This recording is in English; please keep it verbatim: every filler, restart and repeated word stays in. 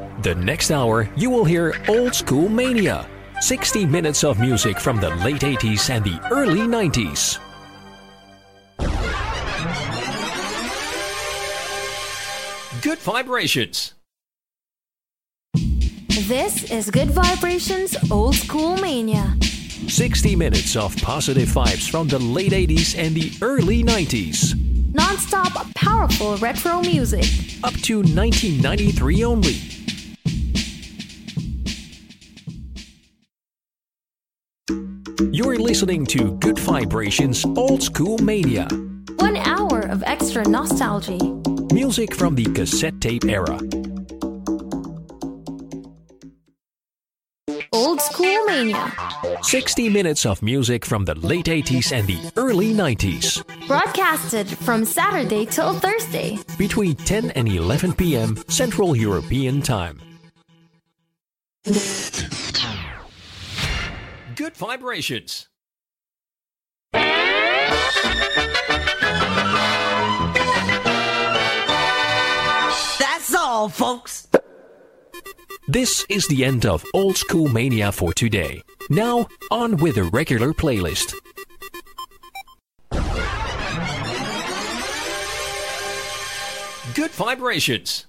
The next hour, you will hear Old School Mania. sixty minutes of music from the late eighties and the early nineties. Good Vibrations. This is Good Vibrations Old School Mania. sixty minutes of positive vibes from the late eighties and the early nineties. Non-stop powerful retro music. Up to nineteen ninety-three only. You're listening to Good Vibrations Old School Mania. One hour of extra nostalgia. Music from the cassette tape era. Old School Mania. sixty minutes of music from the late eighties and the early nineties. Broadcasted from Saturday till Thursday. Between ten and eleven p.m. Central European Time. Good Vibrations. That's all, folks. This is the end of Old School Mania for today. Now, on with the regular playlist. Good Vibrations.